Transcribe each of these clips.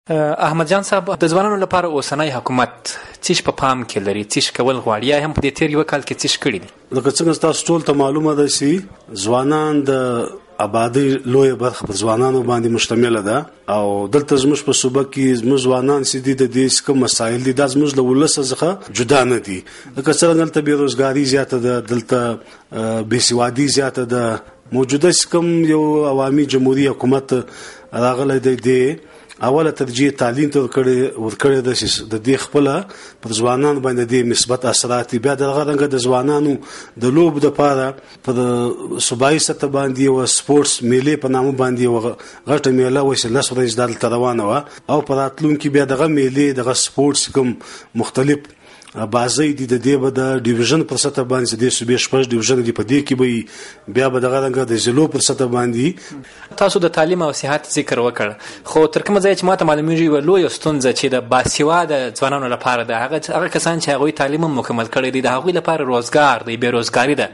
احمد جان صاحب د ځوانانو لپاره اوسنی حکومت څه په پام کې لري، څه کول غواړي، یا هم په دې تیر یو کال کې څه کړی دي؟ لکه څنګه تاسو ټول ته معلومه ده چې ځوانان د آبادی لوی برخه په ځوانانو باندې مشتمل ده او دلته زموږ په صوبه کې زموږ ځوانان چې د دې کوم مسایل دي د زموږ له ولس څخه جدا نه دي. لکه څنګه دلته بیروزګاری زیاته ده، دلته بېسوادي زیاته ده. موجوده کوم یو عوامي جمهوریت حکومت راغلی دی اوله ترجیح تعلیم ته ورکړی د دې خپل پر ځوانان باندې د مثبت اثرات بیا د غرنګ د ځوانانو د لوب د پاره پر صوبایي سطح باندې او سپورتس میلې په نامه باندې غټه میله وسه لس ورځې د روانه و او په راتلونکي بیا دغه میلې دغه سپورتس کوم مختلف بازي دي د دې به د ډیویژن پر سطح باندې د صوبې شپږ ډیویژن دی په دې کې به بیا به دغه رنګ د ضلعو پر سطح باندې. تاسو د تعلیم او صحت ذکر وکړ، خو تر کومه ځای چې ماته معلومیږي و لوی ستونزه چې د باسواده ځوانانو لپاره ده هغه کسان چې هغوی تعلیم مکمل کړی دي د هغوی لپاره روزګار دی، بیروزګاری ده.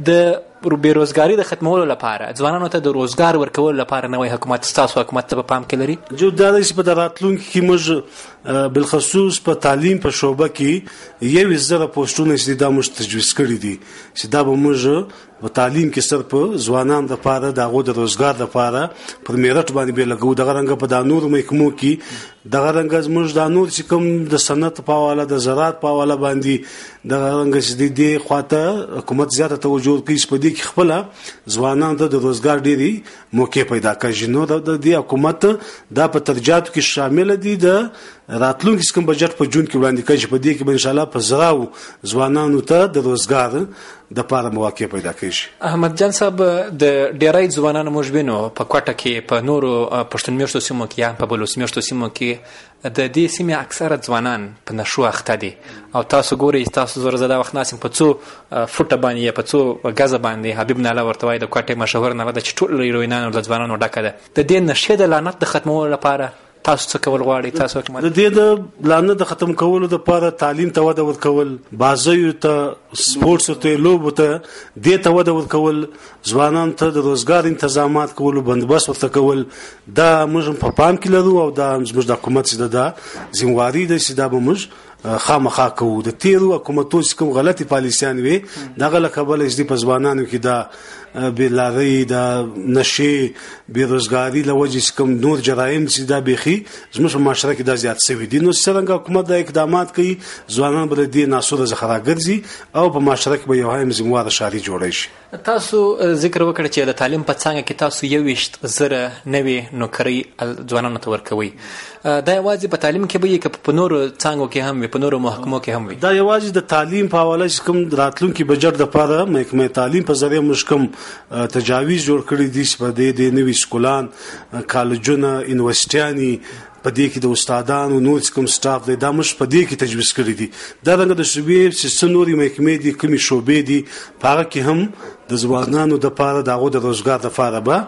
د بیروزګاری د ختمولو لپاره ځوانانو ته د روزګار ورکولو لپاره نوې حکومت ستاسو حکومت په پام کې لري؟ جو دا چې په راتلونکي کې موږ بالخصوص په تعلیم په شعبه کې یو زره پوسټونه چې دا موږ تجویز کړی دي چې دا به موږ په تعلیم کې صرف ځوانان د لپاره دغه د روزګار لپاره پر میرټ باندې به لګو دغه رنګ په دانور محکمو کې دغه رنګ زموږ د نور چې کوم د صنعت په حواله د زراعت په حواله باندې دغه رنګ چې د خواته حکومت زیاته توجه کوي په دې کې خپل ځوانان د روزګار ډېری موقع پیدا کوي. نو د دې حکومت دا په ترجیحاتو کې شامل دي د راتلونکي کوم بجټ په جون کې وړاندې کوي په دې کې ان شاء الله په زراو ځوانانو ته د روزګار د پاره مواقع پیدا کړي. احمد جان صاحب د ډیری ځوانانو موږ وینو په کوټه کې په نورو پښتون میشتو سیمو کې یا په بلوچ میشتو سیمو کې د دې سیمې اکثره ځوانان په نشو اخته دي او تاسو ګورئ تاسو زور زده وخت ناسم په څو فوټه باندې په څو غزه باندې حبیب ناله ورته وای د کوټه مشهور نه ده چې ټول هیروینانو د ځوانانو ډکه ده. د دې نشه د لعنت د ختمولو لپاره تاسو څه کول غواړئ؟ تاسو حکومت د دې د لعنت د ختم کولو لپاره تعلیم ته وده ورکول، بازیو ته سپورتس ته لوب ته دې ته وده ورکول، ځوانان ته د روزګار تنظیمات کول، بندوبست ورته کول دا موږ په پام کې لرو او دا موږ د حکومت څخه د ذمہواری ده چې دا به موږ خامخا کوو. د تیرو حکومتونو کوم غلطي پالیسیان وي دغه لکبل چې په ځوانانو کې دا بلاري دا نشي بیروزګاری لوجې کوم نور جرایم چې دا بيخي زموږ په معاشره کې دا زیات شوی دي. نو څنګه حکومت د اقدامات کوي ځوانان بل دي ناسوره ذخیره ګرځي او په معاشره کې به یو هم زموږه شاري جوړی شي. تاسو ذکر وکړ چې د تعلیم په څنګه کې تاسو 21,000 نوې نوکری ځوانانو ته ورکوي. دا یوازې په تعلیم کې به کې په نورو څنګه کې هم په نورو محکمو کې هم وي؟ دا یوازې د تعلیم په حواله چې کوم راتلونکي بجټ د لپاره محکمه تعلیم په ذریعہ مشکم تجاویز جوړ کړی دي چې په دې نوې سکولان کالجونه یونیورسيټیاني په دې کې د استادانو نور کوم سټاف دی دا مش په دې کې تجویز کړی دي. دا څنګه د شوبې چې نوري محکمې دي کومي شوبې دي هغه کې هم د ځوانانو د لپاره دغه د روزګار لپاره به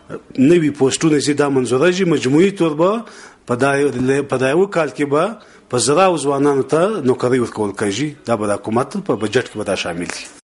نوې پوسټونه چې دا منځوري شي مجموعي تور به په دایو کال کې به په زراو ځوانانو ته نوکری ورکول کېږي. دا به د حکومت په بجټ کې به دا شامل دي.